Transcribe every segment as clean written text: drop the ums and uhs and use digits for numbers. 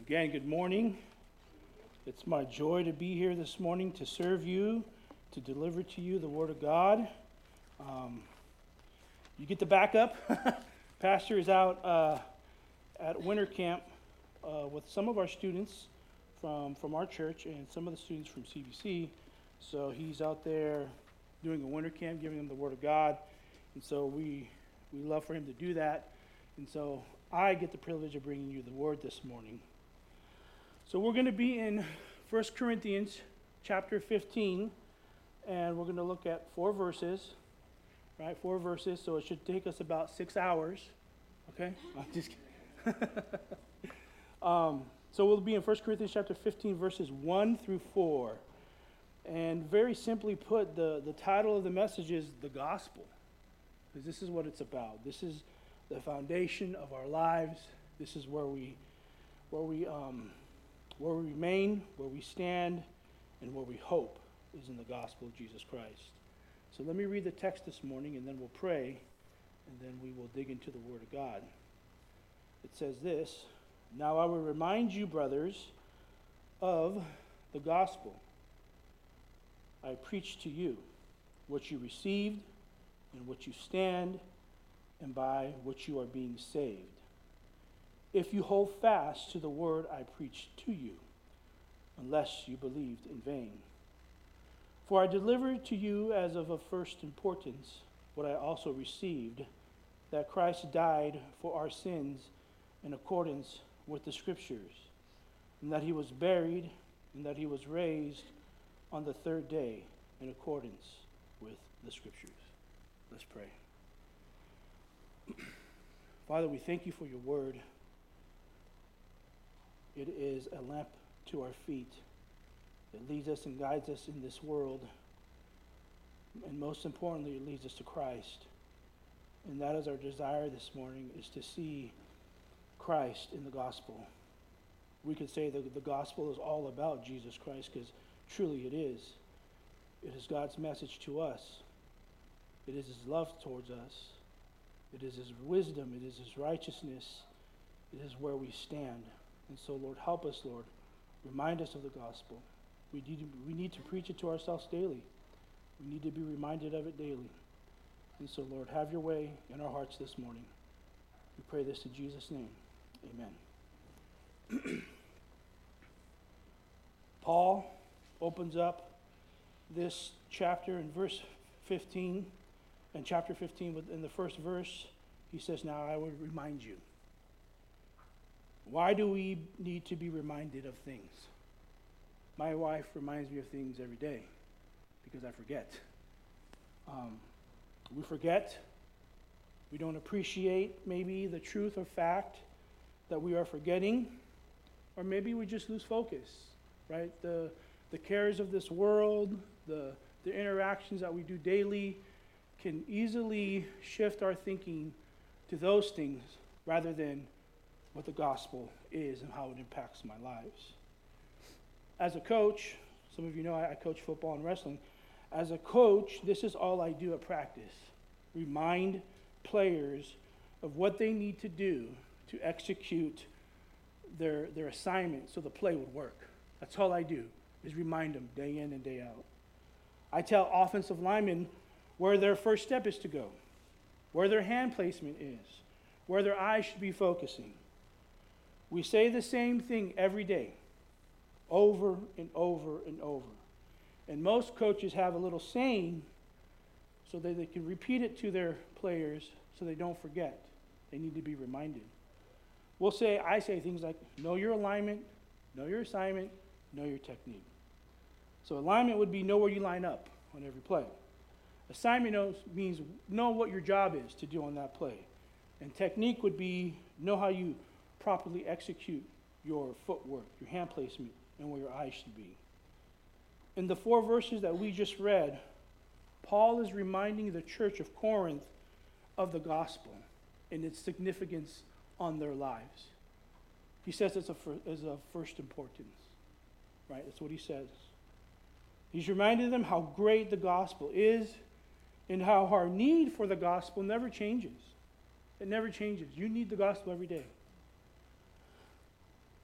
Again, good morning. It's my joy to be here this morning to serve you, to deliver to you the Word of God. You get the backup. Pastor is out at winter camp with some of our students from our church and some of the students from CBC. So he's out there doing a winter camp, giving them the Word of God. And so we love for him to do that. And so I get the privilege of bringing you the Word this morning. So we're going to be in 1 Corinthians chapter 15, and we're going to look at 4 verses, right? 4 verses, so it should take us about 6 hours, okay? I'm just kidding. So we'll be in 1 Corinthians chapter 15, verses 1 through 4. And very simply put, the title of the message is The Gospel, because this is what it's about. This is the foundation of our lives. This is where we remain, where we stand, and where we hope is in the gospel of Jesus Christ. So let me read the text this morning, and then we'll pray, and then we will dig into the Word of God. It says this: "Now I will remind you, brothers, of the gospel I preached to you, what you received, in what you stand, and by which you are being saved, if you hold fast to the word I preached to you, unless you believed in vain. For I delivered to you as of first importance what I also received, that Christ died for our sins in accordance with the Scriptures, and that he was buried, and that he was raised on the third day in accordance with the Scriptures." Let's pray. Father, we thank you for your word. It is a lamp to our feet. It leads us and guides us in this world. And most importantly, it leads us to Christ. And that is our desire this morning, is to see Christ in the gospel. We could say that the gospel is all about Jesus Christ, because truly it is. It is God's message to us. It is his love towards us. It is his wisdom. It is his righteousness. It is where we stand. And so, Lord, help us, Lord. Remind us of the gospel. We need to preach it to ourselves daily. We need to be reminded of it daily. And so, Lord, have your way in our hearts this morning. We pray this in Jesus' name. Amen. Paul opens up this chapter in verse 15, and chapter 15, in the first verse, he says, "Now I would remind you." Why do we need to be reminded of things? My wife reminds me of things every day because I forget. We forget. We don't appreciate maybe the truth or fact that we are forgetting, or maybe we just lose focus, right? The cares of this world, the interactions that we do daily can easily shift our thinking to those things rather than what the gospel is and how it impacts my lives. As a coach, some of you know I coach football and wrestling. As a coach, this is all I do at practice. Remind players of what they need to do to execute their assignment so the play would work. That's all I do, is remind them day in and day out. I tell offensive linemen where their first step is to go, where their hand placement is, where their eyes should be focusing. We say the same thing every day, over and over and over. And most coaches have a little saying so that they can repeat it to their players so they don't forget. They need to be reminded. I say things like, know your alignment, know your assignment, know your technique. So alignment would be know where you line up on every play. Assignment means know what your job is to do on that play. And technique would be know how you properly execute your footwork, your hand placement, and where your eyes should be. In the 4 verses that we just read, Paul is reminding the church of Corinth of the gospel and its significance on their lives. He says it's of first importance, right? That's what he says. He's reminding them how great the gospel is and how our need for the gospel never changes. It never changes. You need the gospel every day.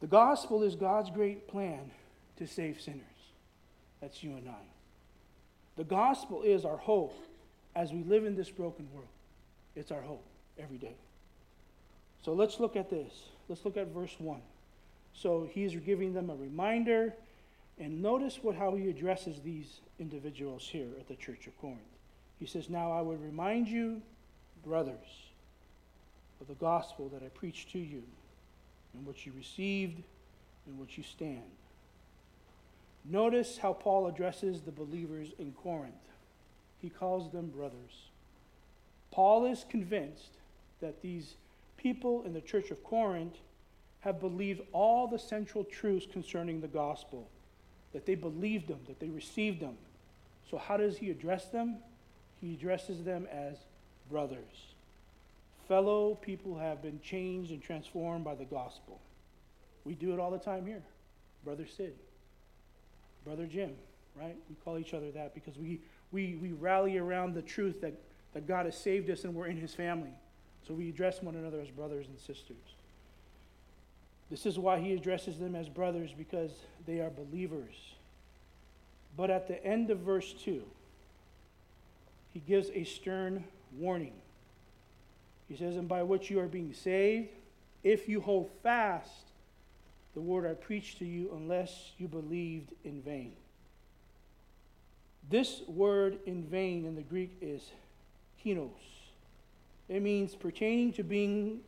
The gospel is God's great plan to save sinners. That's you and I. The gospel is our hope as we live in this broken world. It's our hope every day. So let's look at this. Let's look at verse 1. So he's giving them a reminder, and notice how he addresses these individuals here at the church of Corinth. He says, "Now I would remind you, brothers, of the gospel that I preached to you, in which you received, in which you stand." Notice how Paul addresses the believers in Corinth. He calls them brothers. Paul is convinced that these people in the church of Corinth have believed all the central truths concerning the gospel, that they believed them, that they received them. So how does he address them? He addresses them as brothers. Fellow people who have been changed and transformed by the gospel. We do it all the time here. Brother Sid, Brother Jim, right? We call each other that because we rally around the truth that God has saved us and we're in his family. So we address one another as brothers and sisters. This is why he addresses them as brothers, because they are believers. But at the end of verse 2, he gives a stern warning. He says, "And by which you are being saved, if you hold fast the word I preached to you, unless you believed in vain." This word in vain in the Greek is kinos. It means pertaining to being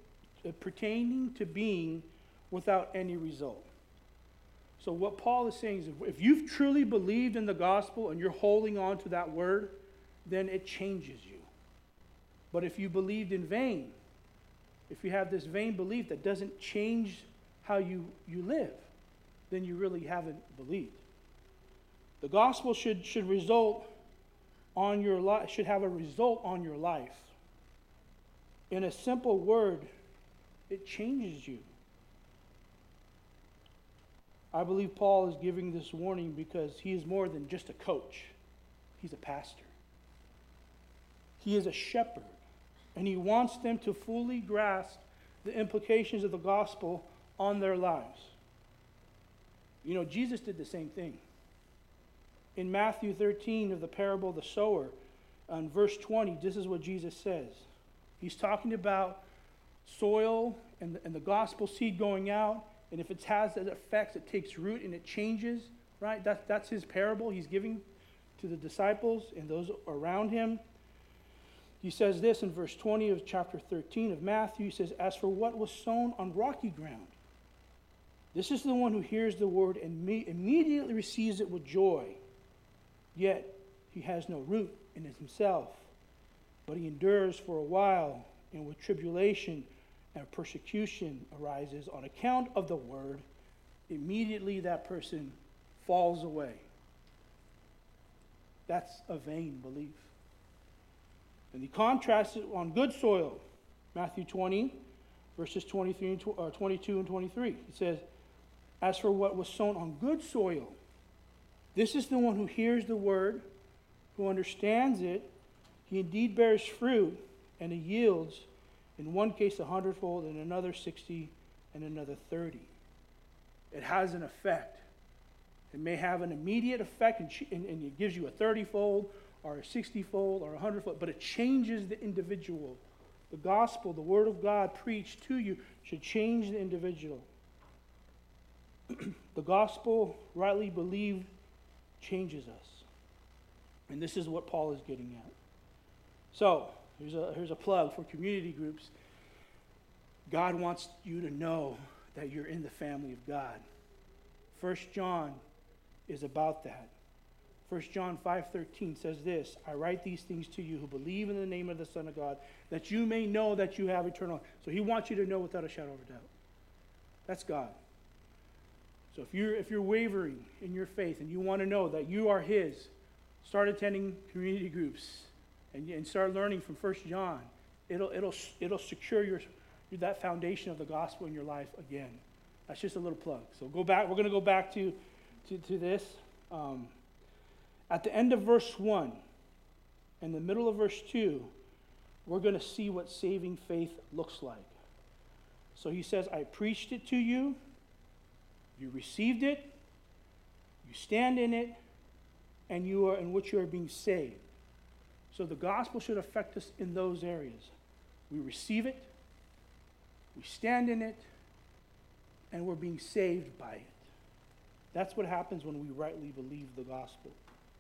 without any result. So what Paul is saying is, if you've truly believed in the gospel and you're holding on to that word, then it changes you. But if you believed in vain, if you have this vain belief that doesn't change how you live, then you really haven't believed. The gospel should result on your life, should have a result on your life. In a simple word, it changes you. I believe Paul is giving this warning because he is more than just a coach. He's a pastor. He is a shepherd, and he wants them to fully grasp the implications of the gospel on their lives. You know, Jesus did the same thing. In Matthew 13 of the parable of the sower, in verse 20, this is what Jesus says. He's talking about soil and the gospel seed going out, and if it has that effects, it takes root and it changes, right? That's his parable he's giving to the disciples and those around him. He says this in verse 20 of chapter 13 of Matthew. He says, "As for what was sown on rocky ground, this is the one who hears the word and immediately receives it with joy. Yet he has no root in himself, but he endures for a while, and with tribulation and persecution arises on account of the word, immediately that person falls away." That's a vain belief. And he contrasts it on good soil. Matthew 20, verses 22 and 23. It says, "As for what was sown on good soil, this is the one who hears the word, who understands it. He indeed bears fruit, and it yields, in one case 100-fold, in another 60, and another 30. It has an effect. It may have an immediate effect, and it gives you a 30-fold, or a 60-fold, or a 100-fold, but it changes the individual. The gospel, the word of God preached to you, should change the individual. The gospel, rightly believed, changes us. And this is what Paul is getting at. So, here's a plug for community groups. God wants you to know that you're in the family of God. 1 John is about that. 1 John 5:13 says this, "I write these things to you who believe in the name of the Son of God, that you may know that you have eternal life." So he wants you to know without a shadow of a doubt. That's God. So if you're wavering in your faith and you want to know that you are his, start attending community groups and start learning from 1 John. It'll secure that foundation of the gospel in your life again. That's just a little plug. So we're going to go back to this. At the end of verse 1, in the middle of verse 2, we're going to see what saving faith looks like. So he says, "I preached it to you, You received it, you stand in it, and you are in which you are being saved. So the gospel should affect us in those areas. We receive it, we stand in it, and we're being saved by it. That's what happens when we rightly believe the gospel.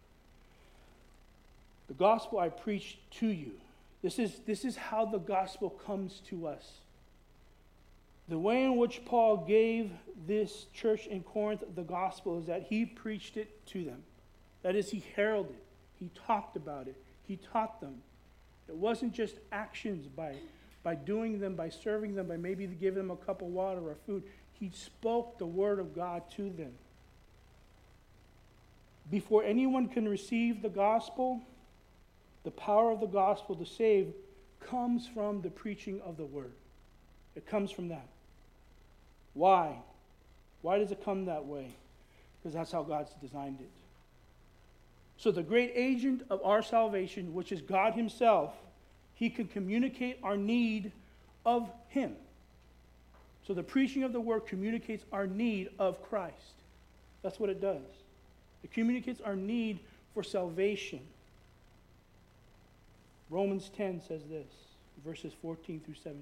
The gospel I preach to you. This is how the gospel comes to us. The way in which Paul gave this church in Corinth the gospel is that he preached it to them. That is, he heralded, he talked about it, he taught them. It wasn't just actions by doing them, by serving them, by maybe giving them a cup of water or food. He spoke the word of God to them. Before anyone can receive the gospel, the power of the gospel to save comes from the preaching of the word. It comes from that. Why? Why does it come that way? Because that's how God's designed it. So the great agent of our salvation, which is God himself, he can communicate our need of him. So the preaching of the word communicates our need of Christ. That's what it does. It communicates our need for salvation. Romans 10 says this, verses 14 through 17.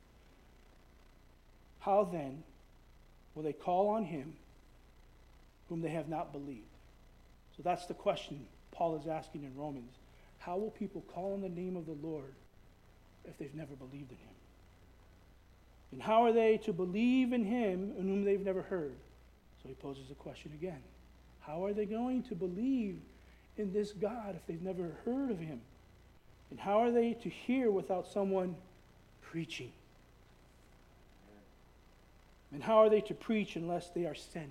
How then will they call on him whom they have not believed? So that's the question Paul is asking in Romans. How will people call on the name of the Lord if they've never believed in him? And how are they to believe in him in whom they've never heard? So he poses the question again. How are they going to believe in this God if they've never heard of him? And how are they to hear without someone preaching? And how are they to preach unless they are sent?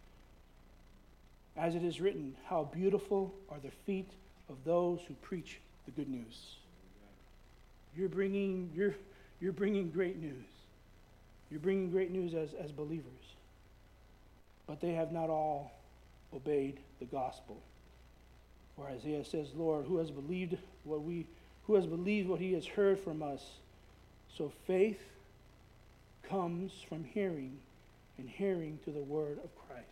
As it is written, how beautiful are the feet of those who preach the good news. You're bringing great news. You're bringing great news as believers. But they have not all obeyed the gospel. For Isaiah says, Lord, who has believed what he has heard from us? So faith comes from hearing, and hearing to the word of Christ.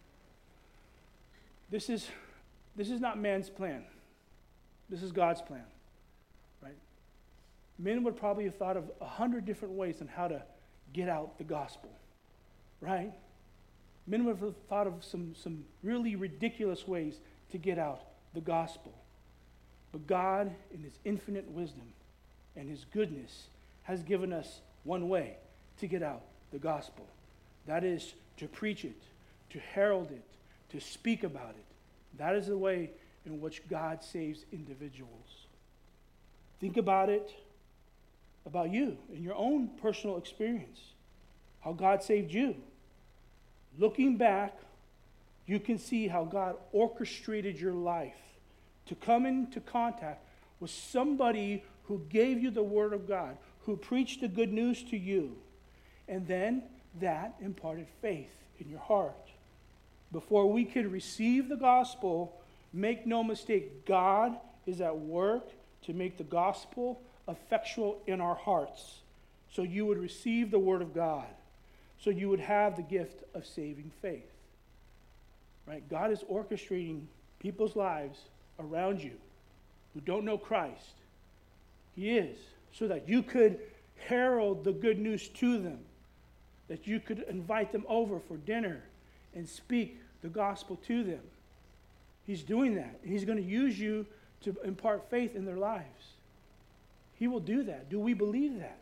This is not man's plan. This is God's plan, right? Men would probably have thought of 100 different ways on how to get out the gospel, right? Men would have thought of some really ridiculous ways to get out the gospel. But God, in his infinite wisdom and his goodness, has given us one way to get out the gospel. That is to preach it, to herald it, to speak about it. That is the way in which God saves individuals. Think about it, about you, in your own personal experience, how God saved you. Looking back, you can see how God orchestrated your life to come into contact with somebody who gave you the word of God, who preached the good news to you, and then that imparted faith in your heart. Before we could receive the gospel, make no mistake, God is at work to make the gospel effectual in our hearts, so you would receive the word of God, so you would have the gift of saving faith. Right? God is orchestrating people's lives around you who don't know Christ. He is, so that you could herald the good news to them, that you could invite them over for dinner and speak the gospel to them. He's doing that. And he's going to use you to impart faith in their lives. He will do that. Do we believe that?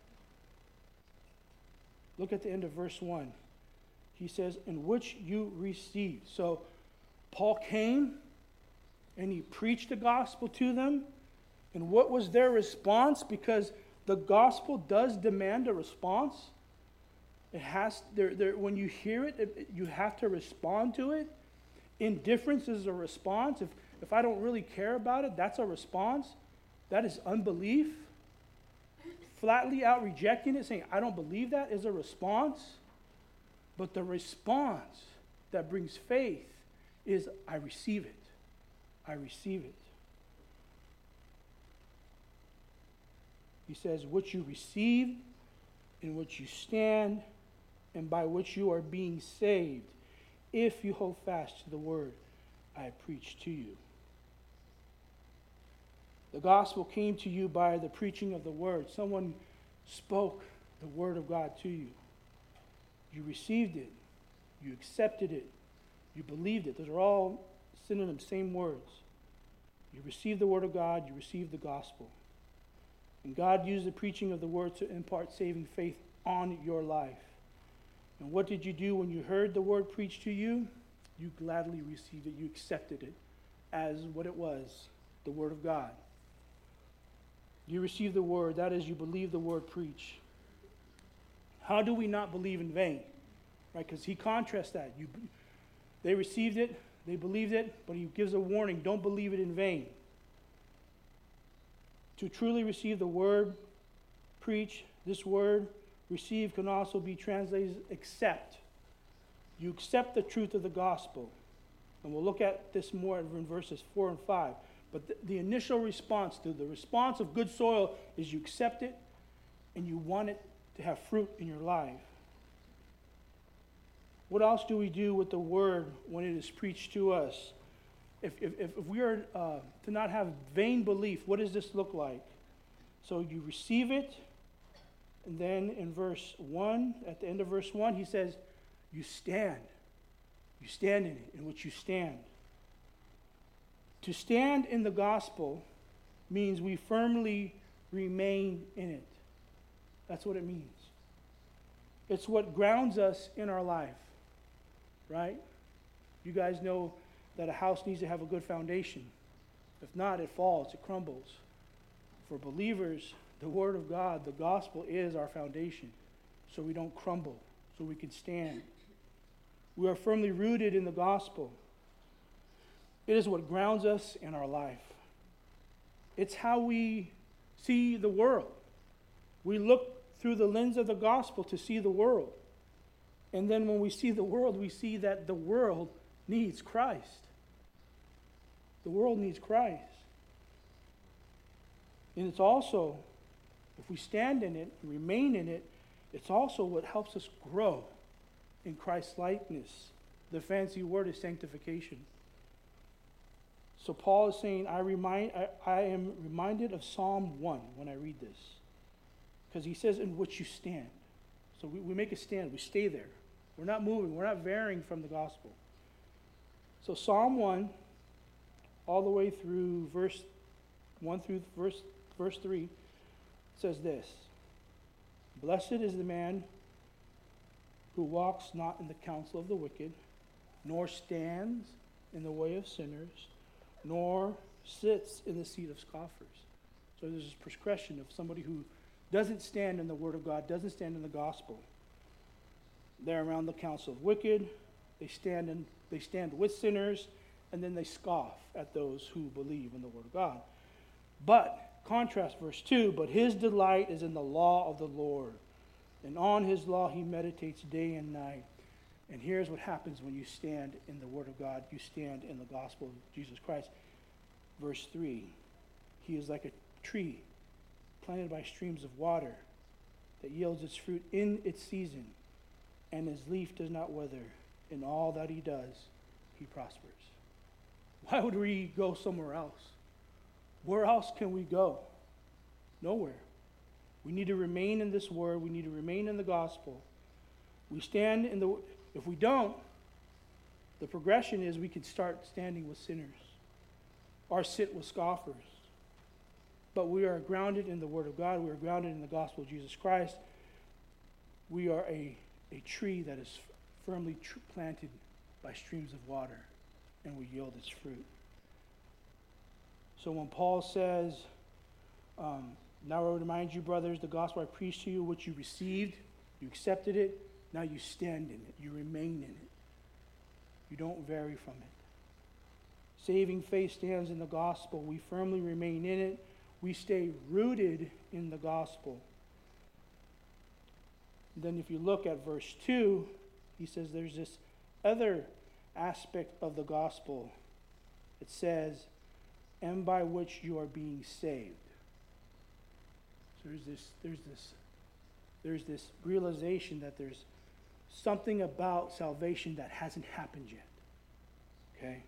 Look at the end of verse 1. He says, in which you received. So Paul came and he preached the gospel to them. And what was their response? Because the gospel does demand a response. It has, when you hear it, you have to respond to it. Indifference is a response. If I don't really care about it, that's a response. That is unbelief. Flatly out rejecting it, saying, I don't believe that, is a response. But the response that brings faith is, I receive it. I receive it. He says, which you receive, in which you stand, and by which you are being saved, if you hold fast to the word I preach to you. The gospel came to you by the preaching of the word. Someone spoke the word of God to you. You received it. You accepted it. You believed it. Those are all synonyms, same words. You received the word of God. You received the gospel. And God used the preaching of the word to impart saving faith on your life. And what did you do when you heard the word preached to you? You gladly received it. You accepted it as what it was, the word of God. You received the word. That is, you believe the word preached. How do we not believe in vain? Right? Because he contrasts that. They received it, they believed it, but he gives a warning. Don't believe it in vain. To truly receive the word preach, this word receive can also be translated accept. You accept the truth of the gospel. And we'll look at this more in verses 4 and 5. But the initial response to the response of good soil is you accept it and you want it to have fruit in your life. What else do we do with the word when it is preached to us? If we are to not have vain belief, what does this look like? So you receive it, and then in verse 1, at the end of verse 1, he says, you stand. You stand in it, in which you stand. To stand in the gospel means we firmly remain in it. That's what it means. It's what grounds us in our life, right? You guys know that a house needs to have a good foundation. If not, it falls, it crumbles. For believers, the Word of God, the gospel is our foundation, so we don't crumble, so we can stand. We are firmly rooted in the gospel. It is what grounds us in our life. It's how we see the world. We look through the lens of the gospel to see the world. And then when we see the world, we see that the world needs Christ. The world needs Christ. And it's also, if we stand in it, remain in it, it's also what helps us grow in Christ's likeness. The fancy word is sanctification. So Paul is saying, I am reminded of Psalm 1 when I read this. Because he says, in which you stand. So we make a stand. We stay there. We're not moving. We're not varying from the gospel. So Psalm 1, all the way through verse 1 through verse 3, says this. Blessed is the man who walks not in the counsel of the wicked, nor stands in the way of sinners, nor sits in the seat of scoffers. So there's this progression of somebody who doesn't stand in the Word of God, doesn't stand in the gospel. They're around the counsel of wicked, they stand with sinners, and then they scoff at those who believe in the Word of God. But, contrast verse 2, but his delight is in the law of the Lord, and on his law he meditates day and night. And here's what happens when you stand in the Word of God. You stand in the gospel of Jesus Christ. Verse 3, he is like a tree planted by streams of water that yields its fruit in its season, and his leaf does not wither. In all that he does, he prospers. Why would we go somewhere else? Where else can we go? Nowhere. We need to remain in this word. We need to remain in the gospel. We stand in the... If we don't, the progression is we could start standing with sinners or sit with scoffers. But we are grounded in the Word of God. We are grounded in the gospel of Jesus Christ. We are a tree that is firmly planted by streams of water, and we yield its fruit. So when Paul says, now I remind you, brothers, the gospel I preached to you, which you received, you accepted it, now you stand in it. You remain in it. You don't vary from it. Saving faith stands in the gospel. We firmly remain in it. We stay rooted in the gospel. And then if you look at verse 2, he says there's this other aspect of the gospel. It says, and by which you are being saved. So there's this realization that there's something about salvation that hasn't happened yet. Okay?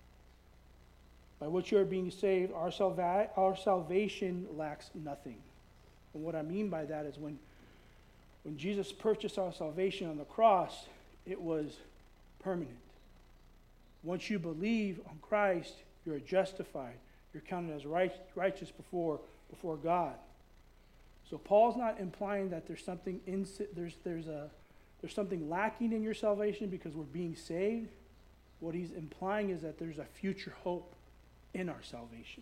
By which you are being saved, our salvation lacks nothing. And what I mean by that is when Jesus purchased our salvation on the cross, it was permanent. Once you believe on Christ, you're justified. You're counted as righteous before God. So Paul's not implying that there's something there's something lacking in your salvation because we're being saved. What he's implying is that there's a future hope in our salvation.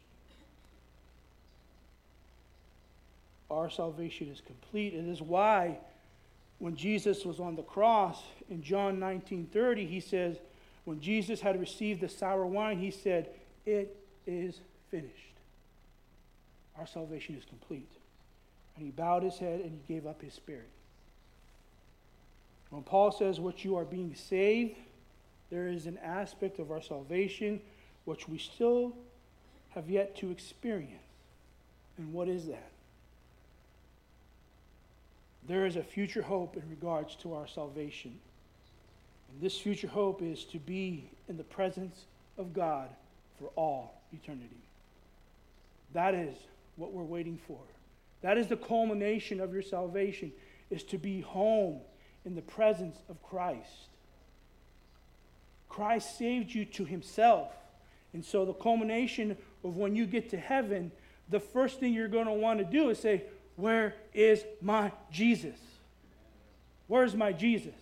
Our salvation is complete. It is why when Jesus was on the cross in John 19:30, he says, when Jesus had received the sour wine, he said, "It is finished." Our salvation is complete. And he bowed his head and he gave up his spirit. When Paul says what you are being saved, there is an aspect of our salvation which we still have yet to experience. And what is that? There is a future hope in regards to our salvation. And this future hope is to be in the presence of God for all eternity. That is what we're waiting for. That is the culmination of your salvation, is to be home in the presence of Christ. Christ saved you to himself. And so the culmination of when you get to heaven, the first thing you're going to want to do is say, "Where is my Jesus? Where's my Jesus?"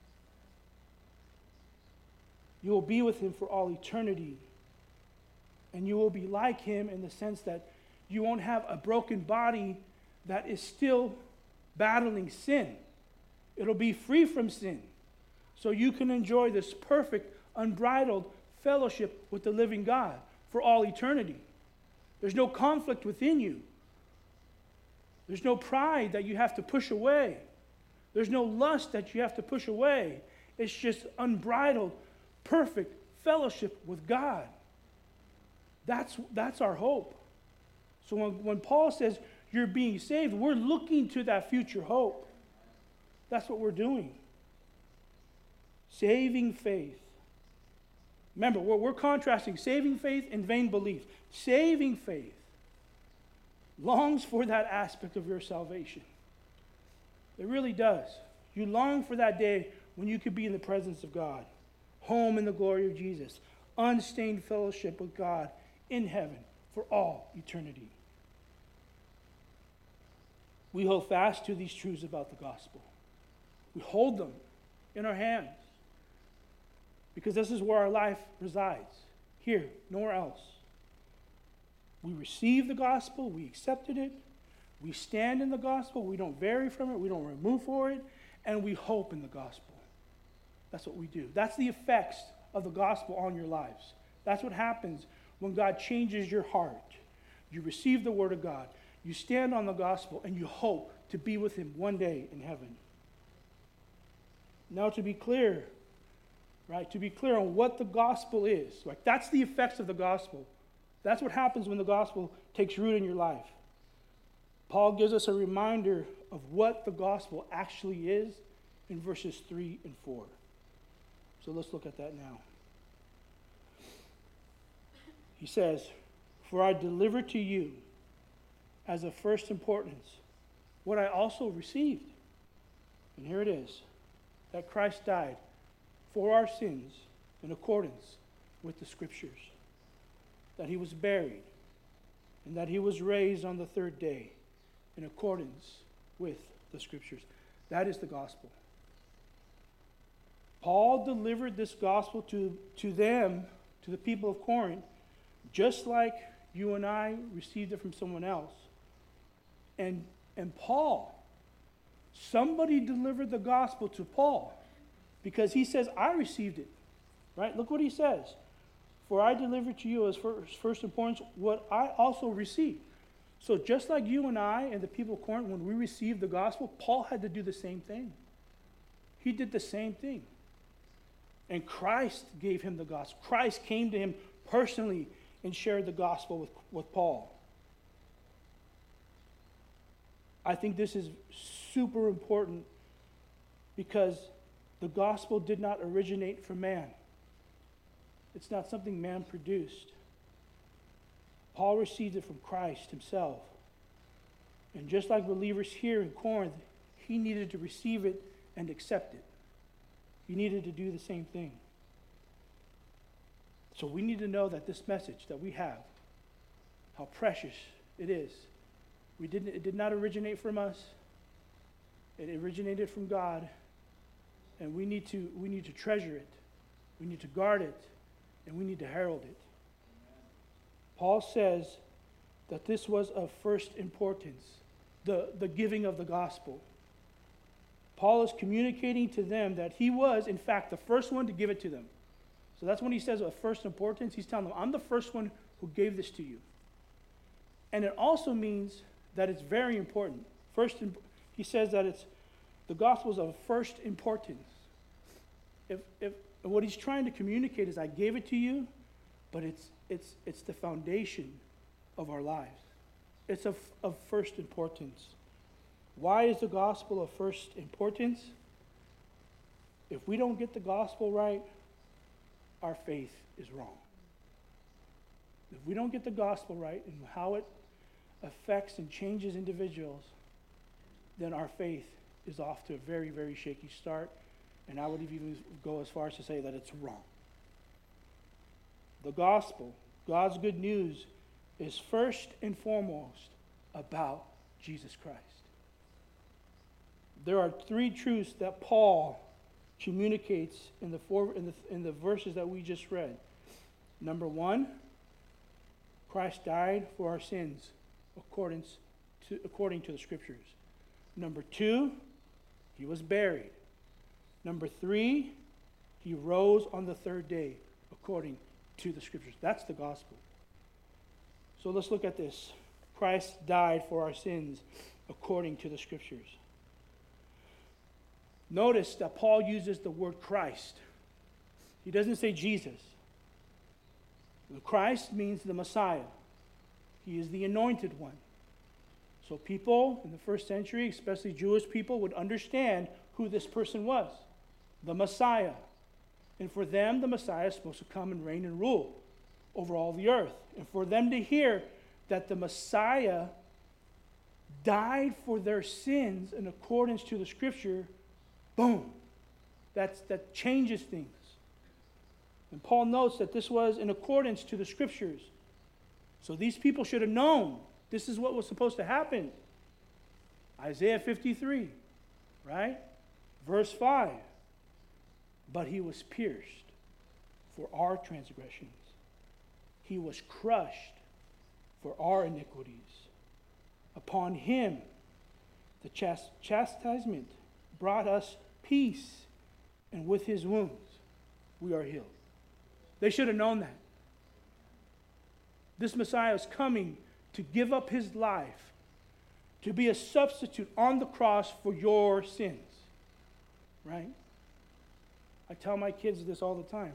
You will be with him for all eternity. And you will be like him in the sense that you won't have a broken body that is still battling sin. It'll be free from sin. So you can enjoy this perfect, unbridled fellowship with the living God for all eternity. There's no conflict within you. There's no pride that you have to push away. There's no lust that you have to push away. It's just unbridled, perfect fellowship with God. That's our hope. So when Paul says you're being saved, we're looking to that future hope. That's what we're doing. Saving faith. Remember, we're contrasting saving faith and vain belief. Saving faith longs for that aspect of your salvation. It really does. You long for that day when you could be in the presence of God, home in the glory of Jesus, unstained fellowship with God in heaven for all eternity. We hold fast to these truths about the gospel. We hold them in our hands because this is where our life resides, here, nowhere else. We receive the gospel, we accepted it, we stand in the gospel, we don't vary from it, we don't remove for it, and we hope in the gospel. That's what we do. That's the effects of the gospel on your lives. That's what happens when God changes your heart. You receive the word of God, you stand on the gospel, and you hope to be with him one day in heaven. Now to be clear, right, to be clear on what the gospel is, like that's the effects of the gospel. That's what happens when the gospel takes root in your life. Paul gives us a reminder of what the gospel actually is in verses 3 and 4. So let's look at that now. He says, "For I delivered to you as of first importance what I also received." And here it is, that Christ died for our sins in accordance with the Scriptures, that he was buried, and that he was raised on the third day in accordance with the Scriptures. That is the gospel. Paul delivered this gospel to them, to the people of Corinth, just like you and I received it from someone else. And Paul, somebody delivered the gospel to Paul because he says, "I received it." Right? Look what he says. "For I delivered to you as first importance what I also received." So just like you and I and the people of Corinth, when we received the gospel, Paul had to do the same thing. He did the same thing. And Christ gave him the gospel. Christ came to him personally and shared the gospel with Paul. I think this is super important because The gospel did not originate from man. It's not something man produced. Paul received it from Christ himself. And just like believers here in Corinth, he needed to receive it and accept it. He needed to do the same thing. So we need to know that this message that we have, how precious it is. It did not originate from us. It originated from God. And we need to treasure it. We need to guard it. And we need to herald it. Paul says that this was of first importance, the giving of the gospel. Paul is communicating to them that he was, in fact, the first one to give it to them. So that's when he says of first importance. He's telling them, I'm the first one who gave this to you. And it also means that it's very important. He says that the gospel is of first importance. If what he's trying to communicate is, I gave it to you, but it's the foundation of our lives. It's of first importance. Why is the gospel of first importance? If we don't get the gospel right, our faith is wrong. If we don't get the gospel right and how it affects and changes individuals, then our faith is off to a very, very shaky start. And I would even go as far as to say that it's wrong. The gospel, God's good news, is first and foremost about Jesus Christ. There are three truths that Paul communicates in the verses that we just read. Number one, Christ died for our sins according to the Scriptures. Number two, he was buried. Number three, he rose on the third day according to the Scriptures. That's the gospel. So let's look at this. Christ died for our sins according to the Scriptures. Notice that Paul uses the word Christ. He doesn't say Jesus. The Christ means the Messiah. He is the anointed one. So people in the first century, especially Jewish people, would understand who this person was. The Messiah. And for them, the Messiah is supposed to come and reign and rule over all the earth. And for them to hear that the Messiah died for their sins in accordance to the Scripture, boom, that changes things. And Paul notes that this was in accordance to the Scriptures. So these people should have known this is what was supposed to happen. Isaiah 53, right? Verse 5. But he was pierced for our transgressions. He was crushed for our iniquities. Upon him, the chastisement brought us peace, and with his wounds, we are healed. They should have known that. This Messiah is coming to give up his life, to be a substitute on the cross for your sins. Right? I tell my kids this all the time.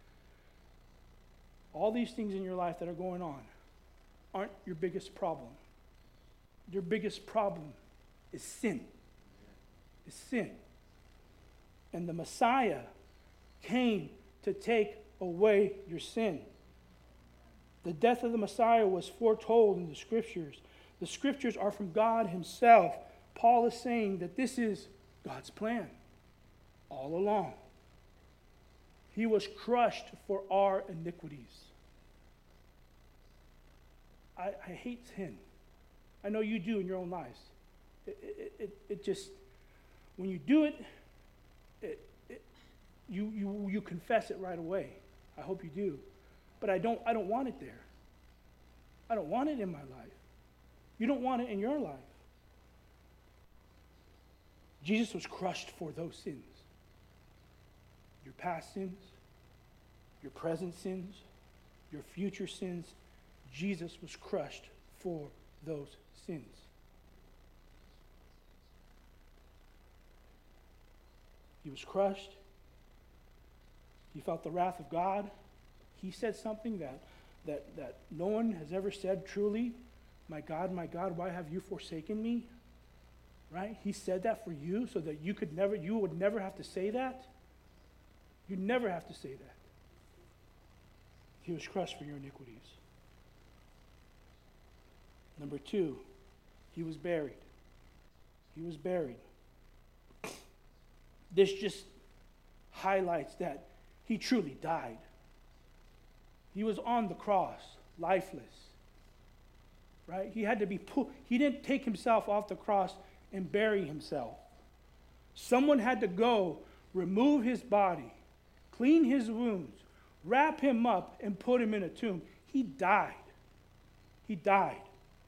All these things in your life that are going on aren't your biggest problem. Your biggest problem is sin. Is sin. And the Messiah came to take away your sin. The death of the Messiah was foretold in the Scriptures. The Scriptures are from God himself. Paul is saying that this is God's plan all along. He was crushed for our iniquities. I hate sin. I know you do in your own lives. It just, when you do it, you confess it right away. I hope you do. But I don't want it there. I don't want it in my life. You don't want it in your life. Jesus was crushed for those sins. Your past sins, your present sins, your future sins. Jesus was crushed for those sins. He was crushed. He felt the wrath of God. He said something that no one has ever said truly. My God, why have you forsaken me? Right? He said that for you so that you would never have to say that. You never have to say that. He was crushed for your iniquities. Number 2, he was buried. He was buried. This just highlights that he truly died. He was on the cross, lifeless. Right? He had to be pulled. He didn't take himself off the cross and bury himself. Someone had to go, remove his body, clean his wounds, wrap him up, and put him in a tomb. He died. He died.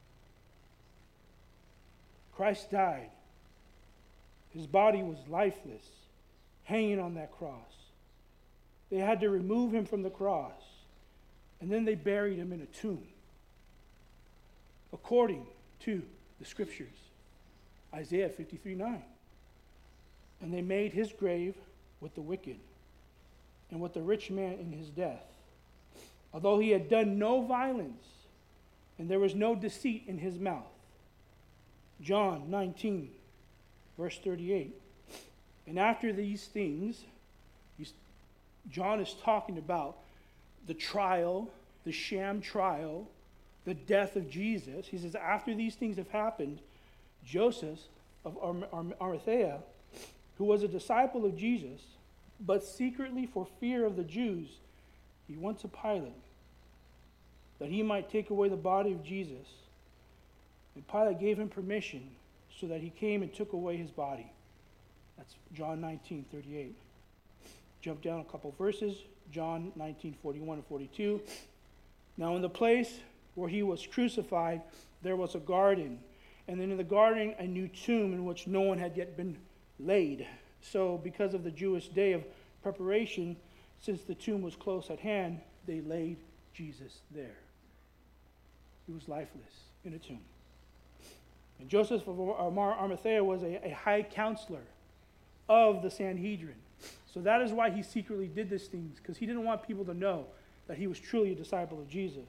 Christ died. His body was lifeless, hanging on that cross. They had to remove him from the cross, and then they buried him in a tomb, according to the Scriptures. Isaiah 53:9. And they made his grave with the wicked and with the rich man in his death, although he had done no violence, and there was no deceit in his mouth. John 19, verse 38. And after these things, John is talking about the trial, the sham trial, the death of Jesus. He says, after these things have happened, Joseph of Arimathea, who was a disciple of Jesus, but secretly for fear of the Jews, he went to Pilate, that he might take away the body of Jesus. And Pilate gave him permission, so that he came and took away his body. That's John 19:38. Jump down a couple verses. John 19:41 and 42. Now in the place where he was crucified, there was a garden. And then in the garden, a new tomb in which no one had yet been laid. So because of the Jewish day of preparation, since the tomb was close at hand, they laid Jesus there. He was lifeless in a tomb. And Joseph of Arimathea was a high counselor of the Sanhedrin. So that is why he secretly did these things, because he didn't want people to know that he was truly a disciple of Jesus.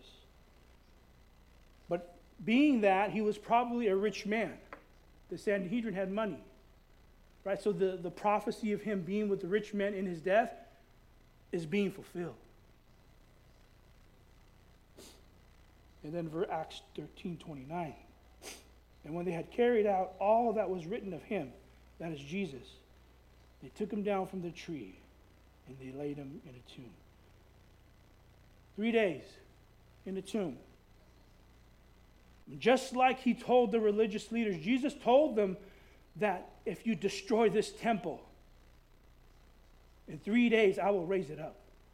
But being that, he was probably a rich man. The Sanhedrin had money. Right? So the prophecy of him being with the rich men in his death is being fulfilled. And then Acts 13:29. And when they had carried out all that was written of him, that is Jesus, they took him down from the tree and they laid him in a tomb. 3 days in a tomb. Just like he told the religious leaders, Jesus told them that if you destroy this temple, in 3 days I will raise it up.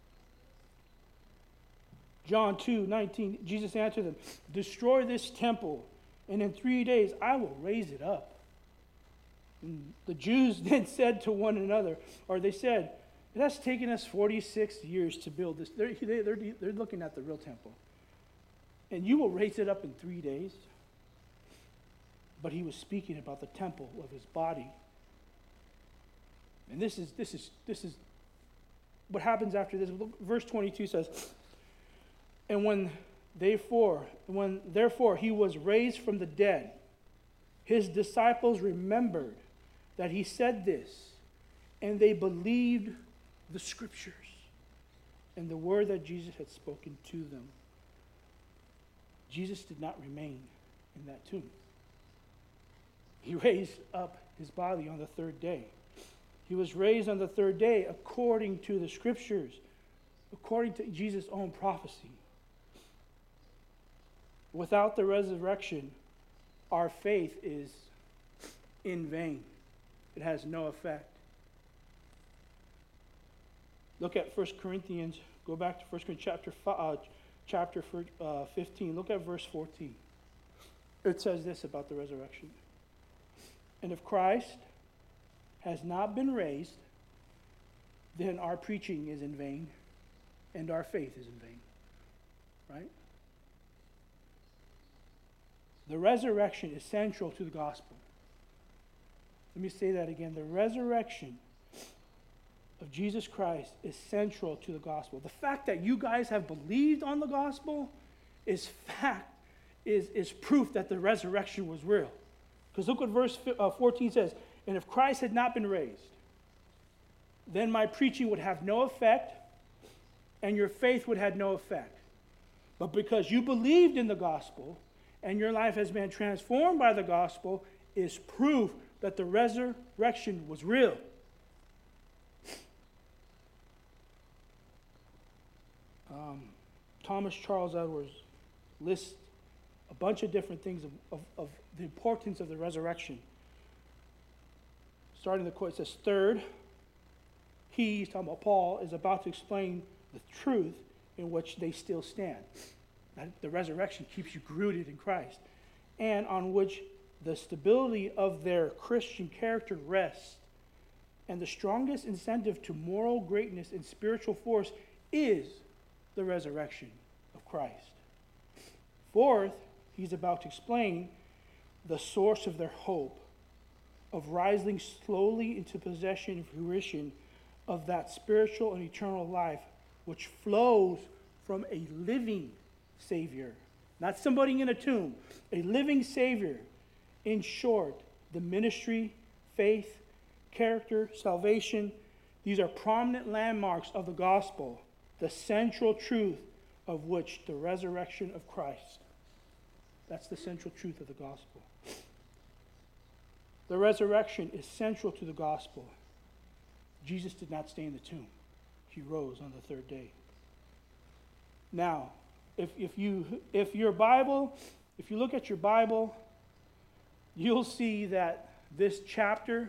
John 2:19, Jesus answered them, destroy this temple, and in 3 days I will raise it up. And the Jews then said to one another, or they said, it has taken us 46 years to build this. They're looking at the real temple. And you will raise it up in 3 days. But he was speaking about the temple of his body. And this is what happens after this. Verse 22 says, and when therefore he was raised from the dead, his disciples remembered that he said this, and they believed the Scriptures and the word that Jesus had spoken to them. Jesus did not remain in that tomb. He raised up his body on the third day. He was raised on the third day according to the Scriptures, according to Jesus' own prophecy. Without the resurrection, our faith is in vain. It has no effect. Look at 1 Corinthians. Go back to 1 Corinthians chapter 15. Look at verse 14. It says this about the resurrection. And if Christ has not been raised, then our preaching is in vain, and our faith is in vain. Right? The resurrection is central to the gospel. Let me say that again. The resurrection of Jesus Christ is central to the gospel. The fact that you guys have believed on the gospel is proof that the resurrection was real. Because look what verse 14 says. And if Christ had not been raised, then my preaching would have no effect and your faith would have no effect. But because you believed in the gospel and your life has been transformed by the gospel, is proof that the resurrection was real. Thomas Charles Edwards lists a bunch of different things of the importance of the resurrection. Starting the quote, it says, third, he's talking about Paul, is about to explain the truth in which they still stand. That the resurrection keeps you rooted in Christ, and on which the stability of their Christian character rests. And the strongest incentive to moral greatness and spiritual force is the resurrection of Christ. Fourth, he's about to explain the source of their hope, of rising slowly into possession and fruition of that spiritual and eternal life which flows from a living Savior. Not somebody in a tomb, a living Savior. In short, the ministry, faith, character, salvation, these are prominent landmarks of the gospel, the central truth of which the resurrection of Christ. That's the central truth of the gospel. The resurrection is central to the gospel. Jesus did not stay in the tomb. He rose on the third day. Now, if you look at your Bible, you'll see that this chapter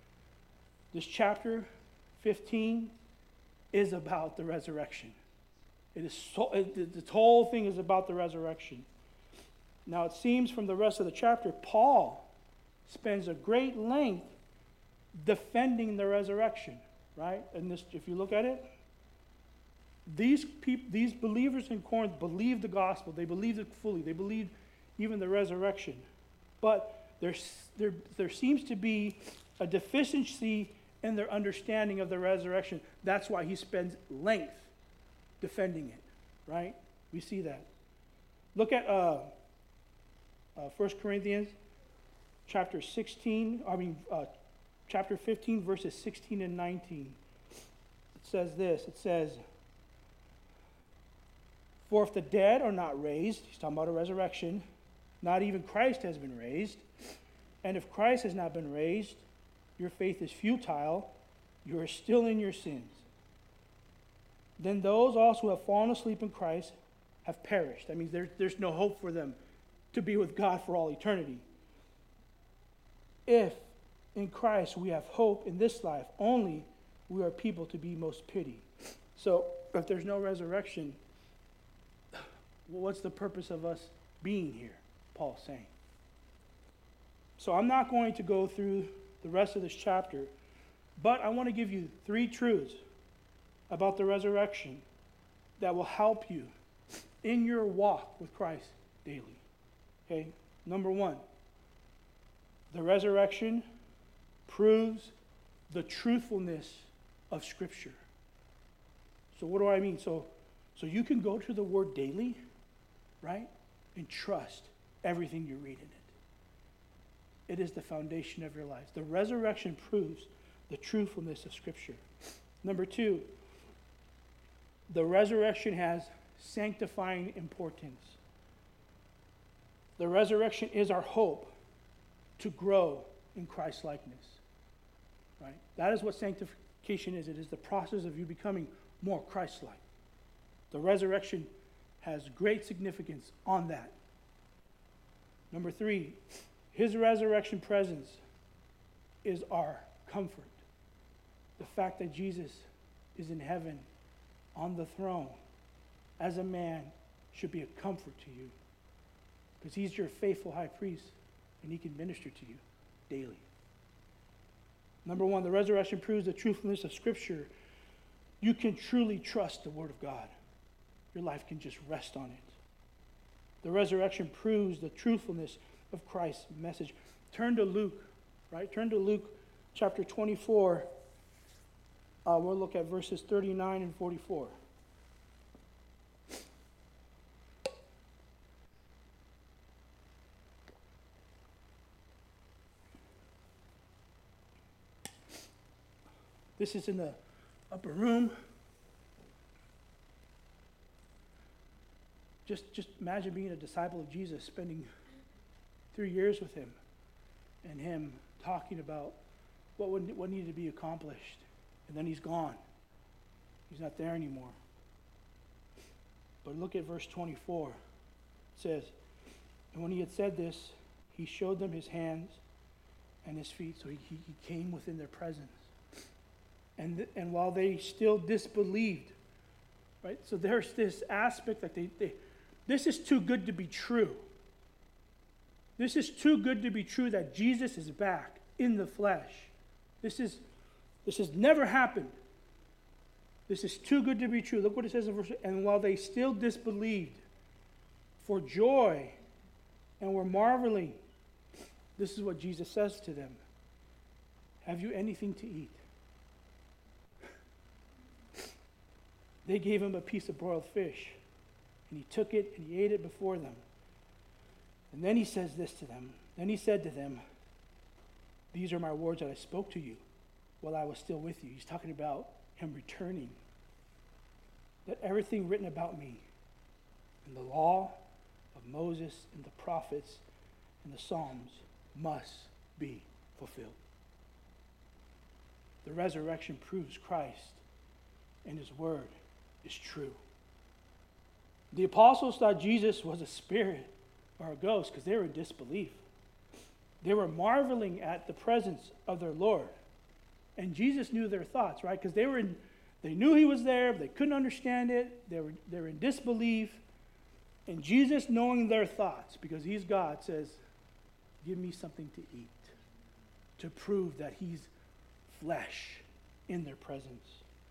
15, is about the resurrection. This whole thing is about the resurrection. Now, it seems from the rest of the chapter, Paul spends a great length defending the resurrection, right? And this, if you look at it, these believers in Corinth believed the gospel. They believed it fully. They believed even the resurrection. But there seems to be a deficiency in their understanding of the resurrection. That's why he spends length defending it, right? We see that. Look at 1 Corinthians chapter 15, verses 16 and 19. It says this. It says, for if the dead are not raised, he's talking about a resurrection, not even Christ has been raised. And if Christ has not been raised, your faith is futile, you are still in your sins. Then those also who have fallen asleep in Christ have perished. That means there's no hope for them to be with God for all eternity. If in Christ we have hope in this life, only we are people to be most pitied. So if there's no resurrection, well, what's the purpose of us being here? Paul's saying. So I'm not going to go through the rest of this chapter, but I want to give you 3 truths about the resurrection that will help you in your walk with Christ daily. Okay? Number 1, the resurrection proves the truthfulness of Scripture. So what do I mean? So you can go to the Word daily, right? And trust everything you read in it. It is the foundation of your life. The resurrection proves the truthfulness of Scripture. Number 2, the resurrection has sanctifying importance. The resurrection is our hope to grow in Christ's likeness. Right? That is what sanctification is. It is the process of you becoming more Christ-like. The resurrection has great significance on that. Number 3, his resurrection presence is our comfort. The fact that Jesus is in heaven on the throne as a man should be a comfort to you, because he's your faithful high priest and he can minister to you daily. Number 1, the resurrection proves the truthfulness of Scripture. You can truly trust the Word of God. Your life can just rest on it. The resurrection proves the truthfulness of Christ's message. Turn to Luke, right? Turn to Luke chapter 24. We'll look at verses 39 and 44. This is in the upper room. Just imagine being a disciple of Jesus, spending 3 years with him, and him talking about what needed to be accomplished. And then he's gone. He's not there anymore. But look at verse 24. It says, and when he had said this, he showed them his hands and his feet. So he came within their presence. And while they still disbelieved, right? So there's this aspect that this is too good to be true. This is too good to be true that Jesus is back in the flesh. This has never happened. This is too good to be true. Look what it says in verse, and while they still disbelieved for joy and were marveling, this is what Jesus says to them. Have you anything to eat? They gave him a piece of broiled fish, and he took it and he ate it before them. And then he says this to them. Then he said to them, these are my words that I spoke to you while I was still with you. He's talking about him returning. That everything written about me in the law of Moses and the prophets and the Psalms must be fulfilled. The resurrection proves Christ and his word is true. The apostles thought Jesus was a spirit or a ghost because they were in disbelief. They were marveling at the presence of their Lord. And Jesus knew their thoughts, right? Because they knew he was there, but they couldn't understand it. They were in disbelief. And Jesus, knowing their thoughts, because he's God, says, give me something to eat, to prove that he's flesh in their presence.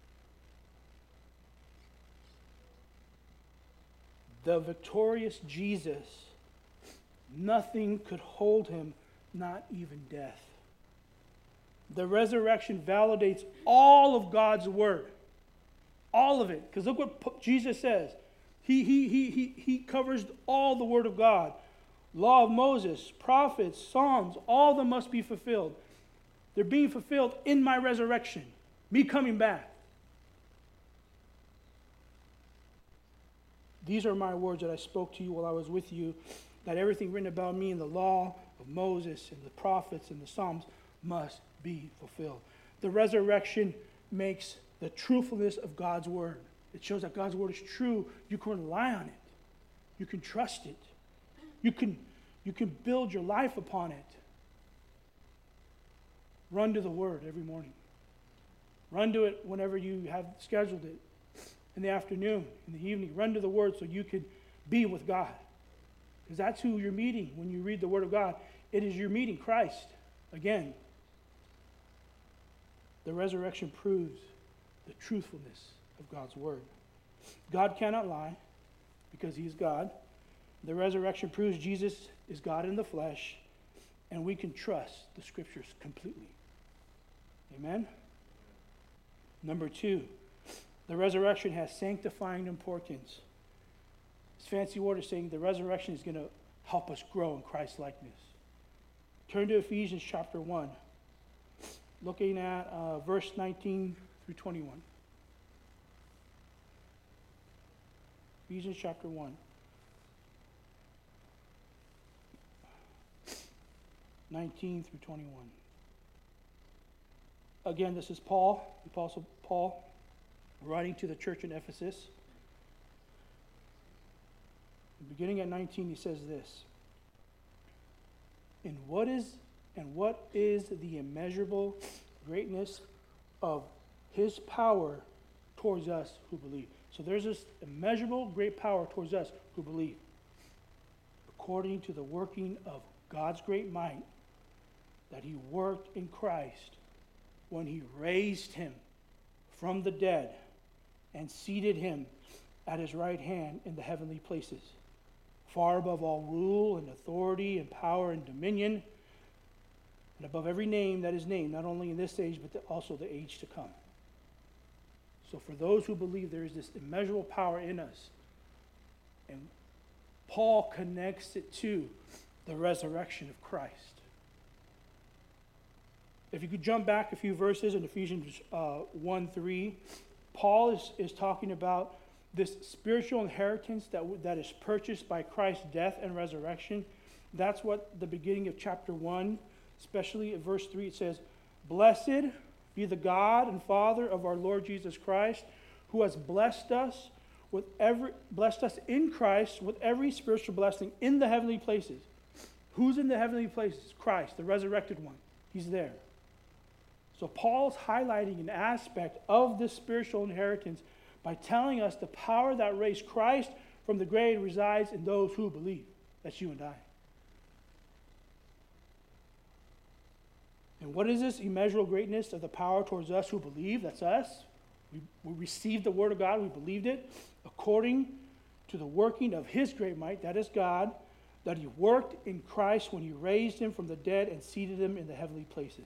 The victorious Jesus, nothing could hold him, not even death. The resurrection validates all of God's word. All of it. Because look what Jesus says. He covers all the word of God. Law of Moses, prophets, Psalms, all of them must be fulfilled. They're being fulfilled in my resurrection. Me coming back. These are my words that I spoke to you while I was with you, that everything written about me in the law of Moses and the prophets and the Psalms must be fulfilled. The resurrection makes the truthfulness of God's word. It shows that God's word is true. You can rely on it. You can trust it. You can build your life upon it. Run to the word every morning. Run to it whenever you have scheduled it. In the afternoon, in the evening, run to the word so you can be with God. Because that's who you're meeting when you read the word of God. It is you're meeting Christ again. The resurrection proves the truthfulness of God's word. God cannot lie because he's God. The resurrection proves Jesus is God in the flesh, and we can trust the scriptures completely. Amen? Number 2, the resurrection has sanctifying importance. It's fancy word of saying the resurrection is going to help us grow in Christ's likeness. Turn to Ephesians chapter 1, looking at verse 19 through 21. Ephesians chapter 1. 19 through 21. Again, this is Paul, the Apostle Paul, writing to the church in Ephesus. Beginning at 19, he says this. And what is the immeasurable greatness of his power towards us who believe? So there's this immeasurable great power towards us who believe. According to the working of God's great might that he worked in Christ when he raised him from the dead and seated him at his right hand in the heavenly places, far above all rule and authority and power and dominion, and above every name that is named, not only in this age, but also the age to come. So for those who believe, there is this immeasurable power in us. And Paul connects it to the resurrection of Christ. If you could jump back a few verses in Ephesians 1:3, Paul is talking about this spiritual inheritance that is purchased by Christ's death and resurrection. That's what the beginning of chapter 1, especially at verse 3, it says, "Blessed be the God and Father of our Lord Jesus Christ, who has blessed us in Christ with every spiritual blessing in the heavenly places." Who's in the heavenly places? Christ, the resurrected one. He's there. So Paul's highlighting an aspect of this spiritual inheritance by telling us the power that raised Christ from the grave resides in those who believe. That's you and I. And what is this immeasurable greatness of the power towards us who believe? That's us. We received the word of God. We believed it according to the working of his great might, that is God, that he worked in Christ when he raised him from the dead and seated him in the heavenly places.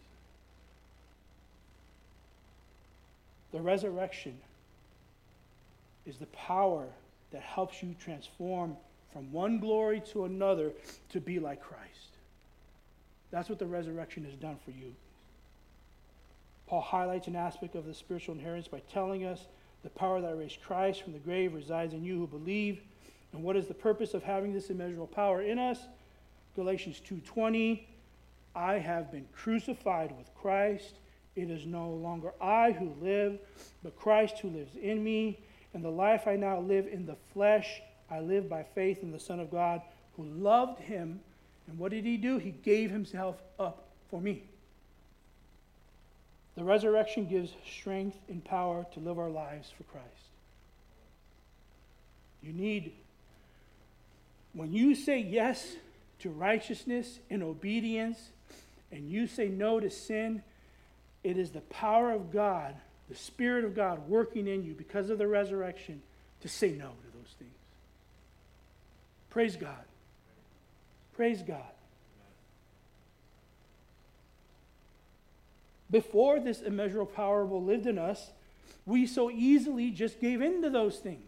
The resurrection is the power that helps you transform from one glory to another to be like Christ. That's what the resurrection has done for you. Paul highlights an aspect of the spiritual inheritance by telling us the power that raised Christ from the grave resides in you who believe. And what is the purpose of having this immeasurable power in us? Galatians 2:20, "I have been crucified with Christ. It is no longer I who live, but Christ who lives in me. And the life I now live in the flesh, I live by faith in the Son of God, who loved him." And what did he do? He gave himself up for me. The resurrection gives strength and power to live our lives for Christ. When you say yes to righteousness and obedience, and you say no to sin, it is the power of God, the Spirit of God working in you because of the resurrection to say no to those things. Praise God. Praise God. Before this immeasurable power lived in us, we so easily just gave in to those things.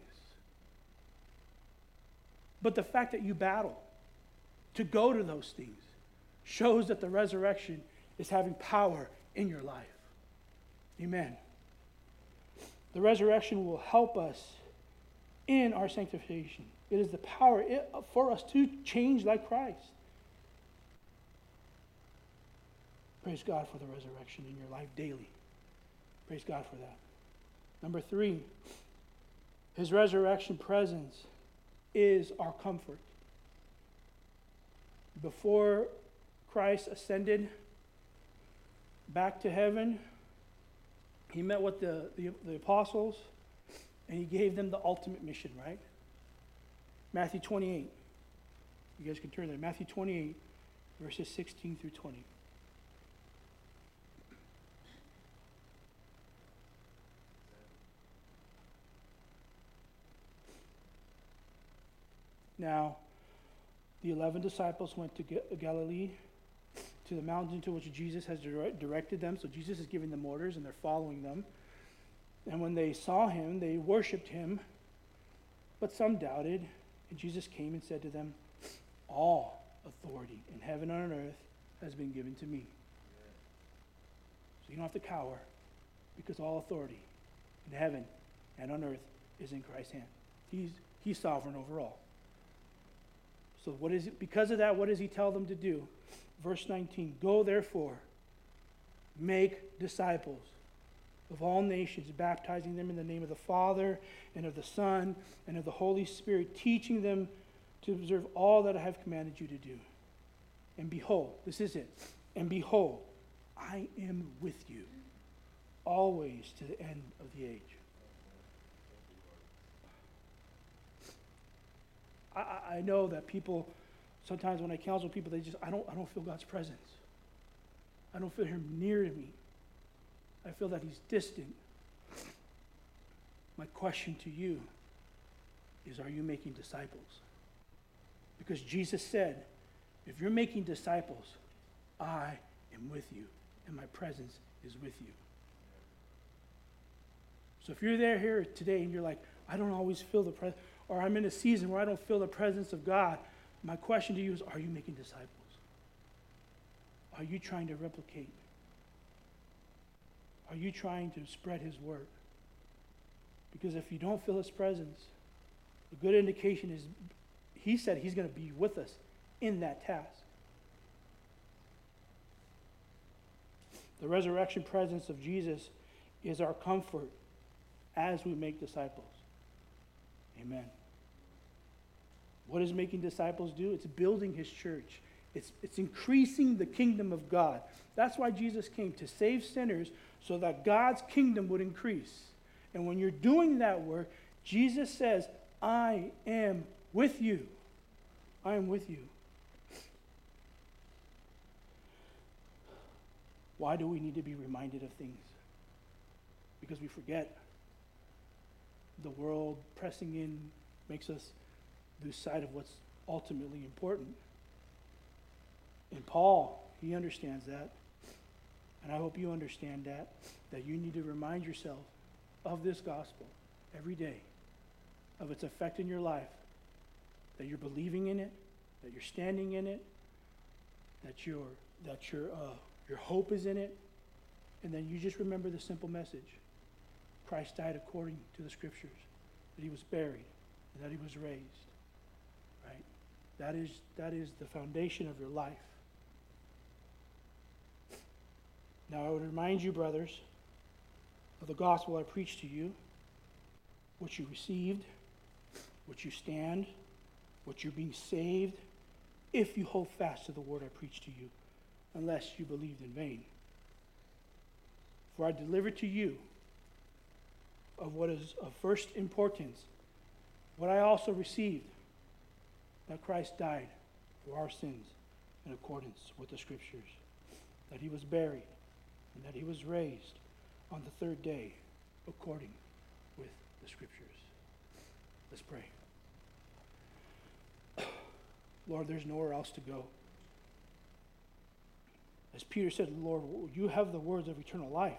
But the fact that you battle to go to those things shows that the resurrection is having power in your life. Amen. The resurrection will help us in our sanctification. It is the power for us to change like Christ. Praise God for the resurrection in your life daily. Praise God for that. Number 3, his resurrection presence is our comfort. Before Christ ascended back to heaven, he met with the apostles, and he gave them the ultimate mission, right? Matthew 28. You guys can turn there. Matthew 28, verses 16 through 20. Now, the 11 disciples went to Galilee, to the mountain to which Jesus has directed them. So Jesus is giving them orders, and they're following them. And when they saw him, they worshipped him, but some doubted. And Jesus came and said to them, "All authority in heaven and on earth has been given to me." So you don't have to cower, because all authority in heaven and on earth is in Christ's hand. He's sovereign over all. So what is it? Because of that, what does he tell them to do? Verse 19, "Go therefore, make disciples of all nations, baptizing them in the name of the Father and of the Son and of the Holy Spirit, teaching them to observe all that I have commanded you to do. And behold," this is it, "and behold, I am with you always to the end of the age." I know that people, sometimes when I counsel people, I don't feel God's presence. I don't feel him near to me. I feel that he's distant. My question to you is, are you making disciples? Because Jesus said, if you're making disciples, I am with you, and my presence is with you. So if you're here today and you're like, I don't always feel the presence, or I'm in a season where I don't feel the presence of God, my question to you is, are you making disciples? Are you trying to replicate Are you trying to spread his word? Because if you don't feel his presence, a good indication is he said he's going to be with us in that task. The resurrection presence of Jesus is our comfort as we make disciples. Amen. What does making disciples do? It's building his church. It's increasing the kingdom of God. That's why Jesus came, to save sinners so that God's kingdom would increase. And when you're doing that work, Jesus says, I am with you. I am with you. Why do we need to be reminded of things? Because we forget. The world pressing in makes us lose sight of what's ultimately important. And Paul, he understands that. And I hope you understand that you need to remind yourself of this gospel every day, of its effect in your life, that you're believing in it, that you're standing in it, that your hope is in it, and then you just remember the simple message. Christ died according to the scriptures, that he was buried, and that he was raised. Right? That is the foundation of your life. Now I would remind you, brothers, of the gospel I preached to you, what you received, what you stand, what you're being saved, if you hold fast to the word I preached to you, unless you believed in vain. For I delivered to you of what is of first importance, what I also received, that Christ died for our sins in accordance with the scriptures, that he was buried, and that he was raised on the third day according with the scriptures. Let's pray. Lord, there's nowhere else to go. As Peter said, Lord, you have the words of eternal life.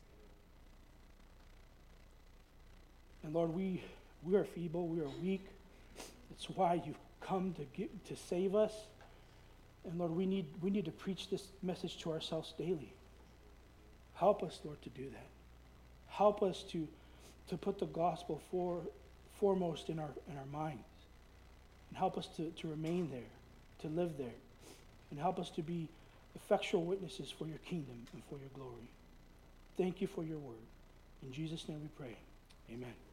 And Lord, we are feeble, we are weak. That's why you've come to save us. And Lord, we need to preach this message to ourselves daily. Help us, Lord, to do that. Help us to put the gospel foremost in our minds. And help us to remain there, to live there. And help us to be effectual witnesses for your kingdom and for your glory. Thank you for your word. In Jesus' name we pray. Amen.